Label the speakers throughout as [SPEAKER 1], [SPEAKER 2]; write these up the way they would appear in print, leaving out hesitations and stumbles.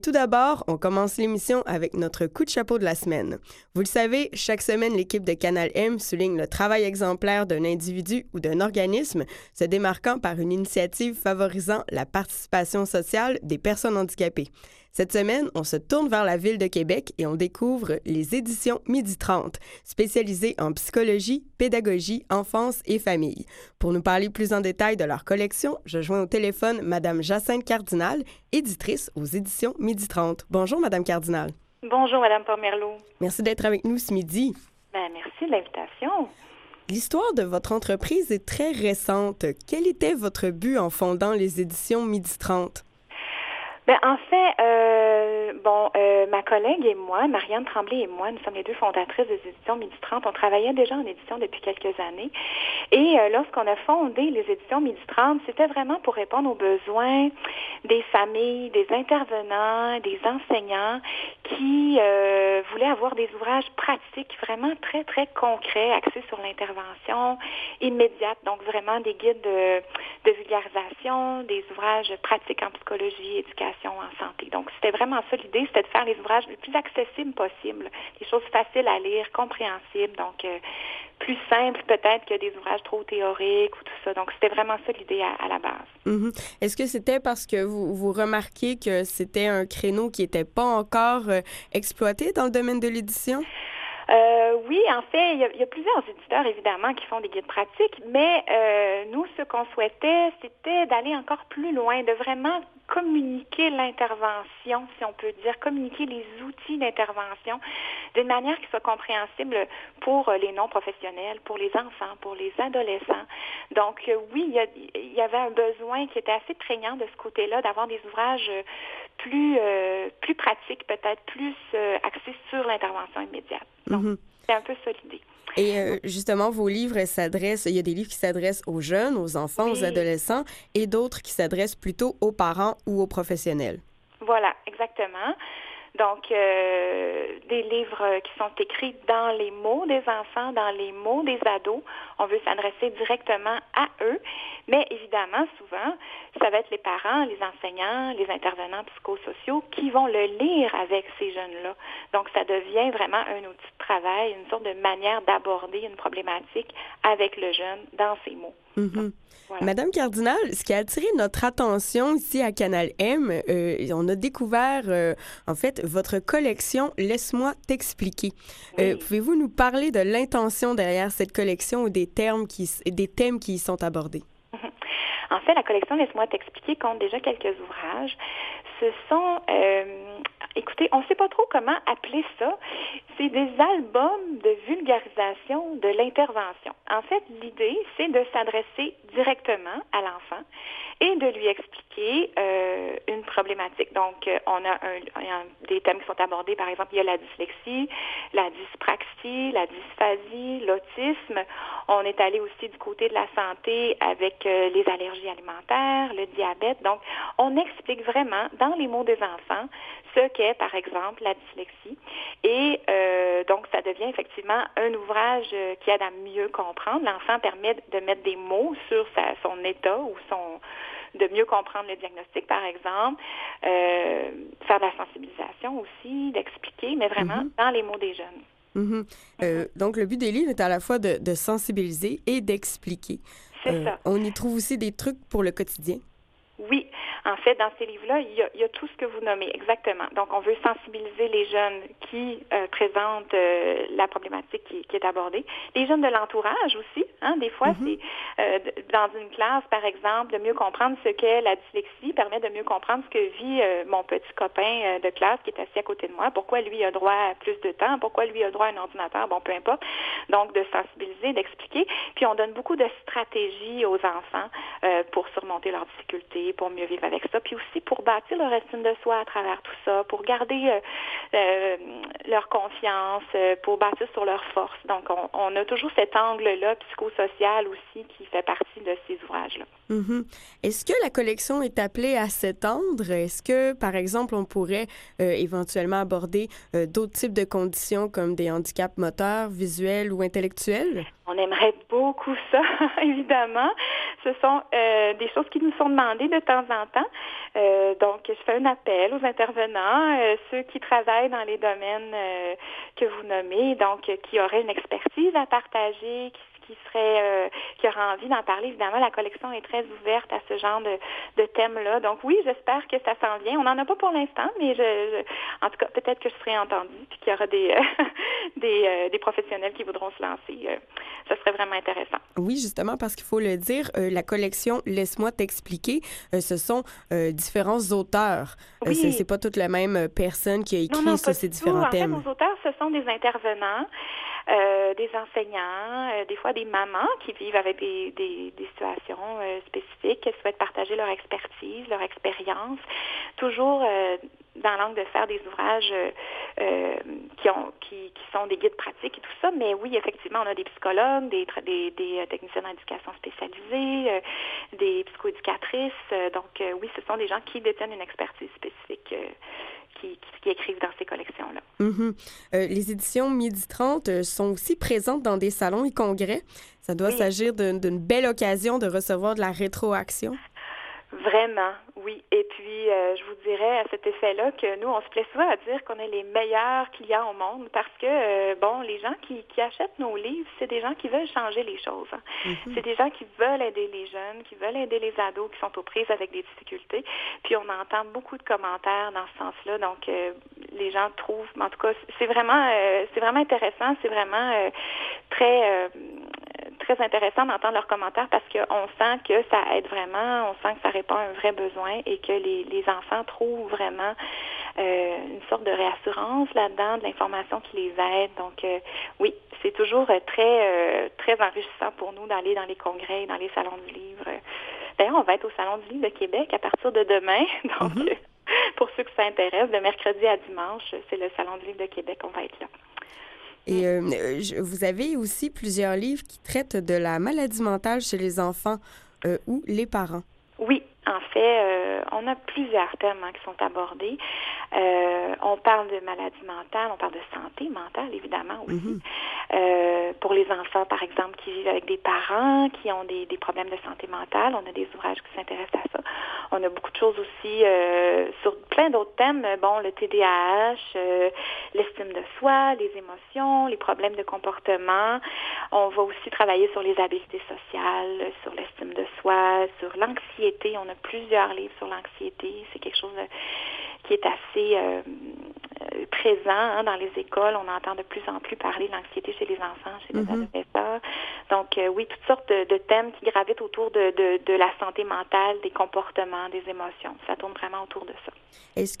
[SPEAKER 1] Tout d'abord, on commence l'émission avec notre coup de chapeau de la semaine. Vous le savez, chaque semaine, l'équipe de Canal M souligne le travail exemplaire d'un individu ou d'un organisme se démarquant par une initiative favorisant la participation sociale des personnes handicapées. Cette semaine, on se tourne vers la ville de Québec et on découvre les éditions Midi 30, spécialisées en psychologie, pédagogie, enfance et famille. Pour nous parler plus en détail de leur collection, je joins au téléphone Madame Jacinthe Cardinal, éditrice aux éditions Midi 30. Bonjour, Madame Cardinal.
[SPEAKER 2] Bonjour, Madame Pomerleau.
[SPEAKER 1] Merci d'être avec nous ce midi.
[SPEAKER 2] Merci de l'invitation.
[SPEAKER 1] L'histoire de votre entreprise est très récente. Quel était votre but en fondant les éditions Midi 30?
[SPEAKER 2] En fait, ma collègue et moi, Marianne Tremblay et moi, nous sommes les deux fondatrices des éditions Midi 30. On travaillait déjà en édition depuis quelques années. Et lorsqu'on a fondé les éditions Midi 30, c'était vraiment pour répondre aux besoins des familles, des intervenants, des enseignants qui voulaient avoir des ouvrages pratiques vraiment très, très concrets, axés sur l'intervention immédiate. Donc, vraiment des guides de vulgarisation, des ouvrages pratiques en psychologie, éducation, en santé. Donc, c'était vraiment ça l'idée, c'était de faire les ouvrages les plus accessibles possibles, des choses faciles à lire, compréhensibles, donc plus simples peut-être que des ouvrages trop théoriques ou tout ça. Donc, c'était vraiment ça l'idée à la base.
[SPEAKER 1] Mm-hmm. Est-ce que c'était parce que vous remarquiez que c'était un créneau qui n'était pas encore exploité dans le domaine de l'édition?
[SPEAKER 2] Oui, en fait, il y a plusieurs éditeurs, évidemment, qui font des guides pratiques, mais nous, ce qu'on souhaitait, c'était d'aller encore plus loin, de vraiment communiquer l'intervention, si on peut dire, communiquer les outils d'intervention d'une manière qui soit compréhensible pour les non-professionnels, pour les enfants, pour les adolescents. Donc, oui, il y avait un besoin qui était assez prégnant de ce côté-là, d'avoir des ouvrages plus pratiques, peut-être plus axés sur l'intervention immédiate. Donc, c'est un peu ça l'idée.
[SPEAKER 1] Et justement, vos livres il y a des livres qui s'adressent aux jeunes, aux enfants, aux adolescents, et d'autres qui s'adressent plutôt aux parents ou aux professionnels.
[SPEAKER 2] Voilà, exactement. Donc, des livres qui sont écrits dans les mots des enfants, dans les mots des ados. On veut s'adresser directement à eux. Mais évidemment, souvent, ça va être les parents, les enseignants, les intervenants psychosociaux qui vont le lire avec ces jeunes-là. Donc, ça devient vraiment un outil de travail, une sorte de manière d'aborder une problématique avec le jeune dans ses mots.
[SPEAKER 1] Mm-hmm.
[SPEAKER 2] Voilà.
[SPEAKER 1] Madame Cardinal, ce qui a attiré notre attention ici à Canal M, on a découvert, en fait, votre collection « Laisse-moi t'expliquer ».
[SPEAKER 2] Oui.
[SPEAKER 1] Pouvez-vous nous parler de l'intention derrière cette collection ou des thèmes qui y sont abordés?
[SPEAKER 2] En fait, la collection « Laisse-moi t'expliquer » compte déjà quelques ouvrages. Ce sont, écoutez, on ne sait pas trop comment appeler ça. C'est des albums de vulgarisation de l'intervention. En fait, l'idée, c'est de s'adresser directement à l'enfant et de lui expliquer une problématique. Donc, on a des thèmes qui sont abordés. Par exemple, il y a la dyslexie, la dyspraxie, la dysphasie, l'autisme. On est allé aussi du côté de la santé avec les allergies alimentaires, le diabète. Donc, on explique vraiment dans les mots des enfants ce qu'est, par exemple, la dyslexie. Et donc, ça devient effectivement un ouvrage qui aide à mieux comprendre. L'enfant permet de mettre des mots sur son état ou de mieux comprendre le diagnostic, par exemple, faire de la sensibilisation aussi, d'expliquer, mais vraiment dans les mots des jeunes.
[SPEAKER 1] Donc, le but des livres est à la fois de sensibiliser et d'expliquer.
[SPEAKER 2] C'est ça.
[SPEAKER 1] On y trouve aussi des trucs pour le quotidien.
[SPEAKER 2] Oui. En fait, dans ces livres-là, il y a tout ce que vous nommez, exactement. Donc, on veut sensibiliser les jeunes qui présentent la problématique qui est abordée. Les jeunes de l'entourage aussi, hein, des fois, c'est dans une classe, par exemple, de mieux comprendre ce qu'est la dyslexie, permet de mieux comprendre ce que vit mon petit copain de classe qui est assis à côté de moi, pourquoi lui a droit à plus de temps, pourquoi lui a droit à un ordinateur, bon, peu importe. Donc, de sensibiliser, d'expliquer. Puis, on donne beaucoup de stratégies aux enfants pour surmonter leurs difficultés, pour mieux vivre avec ça, puis aussi pour bâtir leur estime de soi à travers tout ça, pour garder leur confiance, pour bâtir sur leur force. Donc, on a toujours cet angle-là psychosocial aussi qui fait partie de ces ouvrages-là.
[SPEAKER 1] Mhm. Est-ce que la collection est appelée à s'étendre? Est-ce que, par exemple, on pourrait éventuellement aborder d'autres types de conditions comme des handicaps moteurs, visuels ou intellectuels?
[SPEAKER 2] On aimerait beaucoup ça, évidemment. Ce sont des choses qui nous sont demandées de temps en temps. Donc, je fais un appel aux intervenants, ceux qui travaillent dans les domaines que vous nommez, donc qui auraient une expertise à partager, qui aura envie d'en parler. Évidemment, la collection est très ouverte à ce genre de thème-là. Donc oui, j'espère que ça s'en vient. On n'en a pas pour l'instant, mais en tout cas, peut-être que je serai entendue puis qu'il y aura des professionnels qui voudront se lancer. Ça serait vraiment intéressant.
[SPEAKER 1] Oui, justement, parce qu'il faut le dire, la collection Laisse-moi t'expliquer, ce sont différents auteurs.
[SPEAKER 2] Oui.
[SPEAKER 1] C'est pas toute la même personne qui a écrit
[SPEAKER 2] non,
[SPEAKER 1] sur ces différents thèmes.
[SPEAKER 2] En fait, nos auteurs, ce sont des intervenants, des enseignants, des fois des mamans qui vivent avec des situations spécifiques, qui souhaitent partager leur expertise, leur expérience, toujours dans l'angle de faire des ouvrages qui sont des guides pratiques et tout ça. Mais oui, effectivement, on a des psychologues, des techniciens d'éducation spécialisés, des psychoéducatrices. Donc oui, ce sont des gens qui détiennent une expertise spécifique qui écrivent dans ces collections-là.
[SPEAKER 1] Mm-hmm. Les éditions Midi 30 sont aussi présentes dans des salons et congrès. Ça doit s'agir d'une belle occasion de recevoir de la rétroaction.
[SPEAKER 2] Vraiment, oui. Et puis, je vous dirais à cet effet-là que nous, on se plaît souvent à dire qu'on est les meilleurs clients au monde parce que, les gens qui achètent nos livres, c'est des gens qui veulent changer les choses. Hein. Mm-hmm. C'est des gens qui veulent aider les jeunes, qui veulent aider les ados qui sont aux prises avec des difficultés. Puis, on entend beaucoup de commentaires dans ce sens-là. Donc, les gens trouvent, en tout cas, c'est vraiment intéressant. C'est vraiment très intéressant d'entendre leurs commentaires parce qu'on sent que ça aide vraiment, on sent que ça répond à un vrai besoin et que les enfants trouvent vraiment une sorte de réassurance là-dedans, de l'information qui les aide. Donc, oui, c'est toujours très enrichissant pour nous d'aller dans les congrès, dans les salons du livre. D'ailleurs, on va être au Salon du livre de Québec à partir de demain. Donc, pour ceux que ça intéresse, de mercredi à dimanche, c'est le Salon du livre de Québec, on va être là.
[SPEAKER 1] Et vous avez aussi plusieurs livres qui traitent de la maladie mentale chez les enfants ou les parents.
[SPEAKER 2] Oui, en fait, on a plusieurs thèmes qui sont abordés. On parle de maladie mentale, on parle de santé mentale, évidemment, aussi. Mm-hmm. Pour les enfants, par exemple, qui vivent avec des parents qui ont des problèmes de santé mentale, on a des ouvrages qui s'intéressent à ça. On a beaucoup de choses aussi sur plein d'autres thèmes. Bon, le TDAH, l'estime de soi, les émotions, les problèmes de comportement. On va aussi travailler sur les habiletés sociales, sur l'estime de soi, sur l'anxiété. On a plusieurs livres sur l'anxiété. C'est quelque chose qui est assez présent dans les écoles. On entend de plus en plus parler de l'anxiété chez les enfants, chez les adolescents. Donc, oui, toutes sortes de thèmes qui gravitent autour de la santé mentale, des comportements, des émotions. Ça tourne vraiment autour de ça.
[SPEAKER 1] Est-ce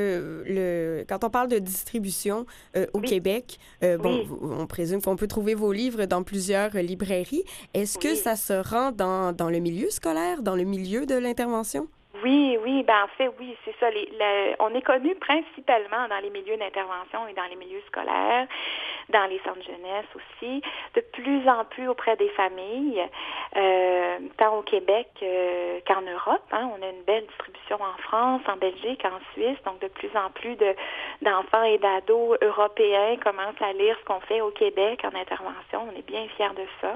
[SPEAKER 1] que, quand on parle de distribution au Québec, on présume qu'on peut trouver vos livres dans plusieurs librairies. Est-ce que ça se rend dans le milieu scolaire, dans le milieu de l'intervention?
[SPEAKER 2] Oui, en fait, oui, c'est ça. On est connu principalement dans les milieux d'intervention et dans les milieux scolaires, dans les centres jeunesse aussi, de plus en plus auprès des familles, tant au Québec qu'en Europe. Hein. On a une belle distribution en France, en Belgique, en Suisse, donc de plus en plus d'enfants et d'ados européens commencent à lire ce qu'on fait au Québec en intervention. On est bien fiers de ça.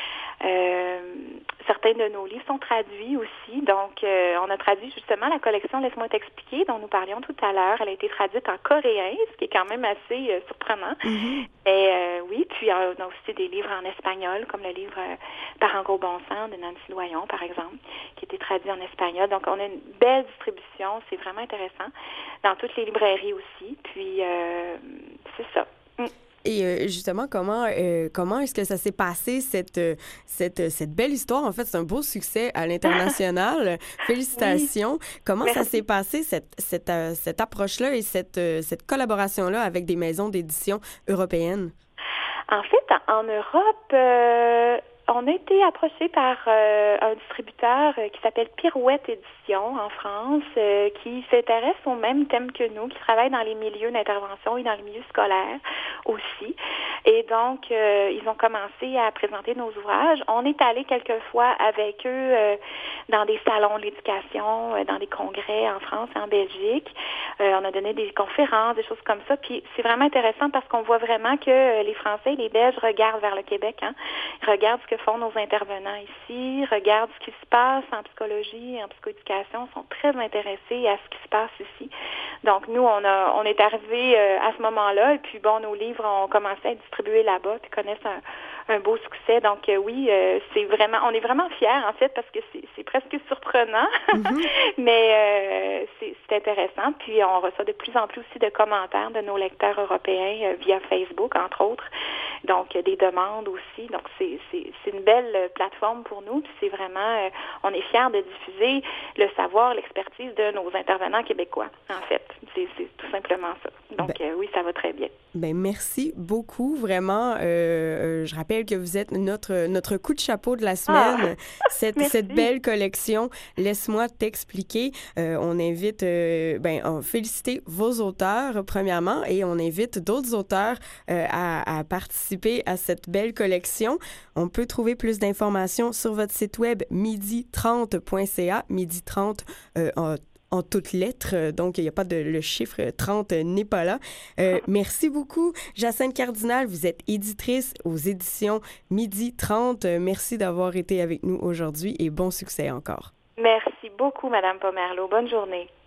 [SPEAKER 2] Certains de nos livres sont traduits aussi. Donc, on a traduit justement la collection Laisse-moi t'expliquer, dont nous parlions tout à l'heure. Elle a été traduite en coréen, ce qui est quand même assez surprenant. Mm-hmm. Mais oui, puis on a aussi des livres en espagnol, comme le livre Par un gros bon sens de Nancy Doyon, par exemple, qui a été traduit en espagnol. Donc, on a une belle distribution. C'est vraiment intéressant. Dans toutes les librairies aussi. Puis, c'est ça.
[SPEAKER 1] Et justement, comment est-ce que ça s'est passé, cette belle histoire? En fait, c'est un beau succès à l'international. Félicitations. Oui. Comment ça s'est passé, cette approche-là et cette collaboration-là avec des maisons d'édition européennes?
[SPEAKER 2] En fait, en Europe, on a été approché par un distributeur qui s'appelle Pirouette Édition en France, qui s'intéresse au même thème que nous, qui travaille dans les milieux d'intervention et dans les milieux scolaires aussi. Et donc, ils ont commencé à présenter nos ouvrages. On est allé quelques fois avec eux dans des salons de l'éducation, dans des congrès en France et en Belgique. On a donné des conférences, des choses comme ça. Puis c'est vraiment intéressant parce qu'on voit vraiment que les Français et les Belges regardent vers le Québec. Hein. Ils regardent ce que font nos intervenants ici, regardent ce qui se passe en psychologie et en psychoéducation, sont très intéressés à ce qui se passe ici. Donc nous, on est arrivés à ce moment-là et puis bon, nos livres ont commencé à être distribués là-bas puis connaissent un beau succès. Donc oui, c'est vraiment, on est vraiment fiers en fait parce que c'est presque surprenant, mais c'est intéressant. Puis on reçoit de plus en plus aussi de commentaires de nos lecteurs européens via Facebook entre autres. Donc des demandes aussi. Donc c'est une belle plateforme pour nous. Puis c'est vraiment, on est fiers de diffuser le savoir, l'expertise de nos intervenants québécois. En fait, c'est tout simplement ça. Donc oui, ça va très bien.
[SPEAKER 1] Ben merci beaucoup, vraiment. Je rappelle que vous êtes notre coup de chapeau de la semaine. Cette belle collection, Laisse-moi t'expliquer. On invite, féliciter vos auteurs, premièrement, et on invite d'autres auteurs à participer à cette belle collection. On peut trouver plus d'informations sur votre site web midi30.ca, midi30 en toutes lettres, donc il n'y a pas le chiffre 30 n'est pas là. Merci beaucoup, Jacinthe Cardinal, vous êtes éditrice aux éditions Midi 30. Merci d'avoir été avec nous aujourd'hui et bon succès encore.
[SPEAKER 2] Merci beaucoup, Madame Pomerleau. Bonne journée.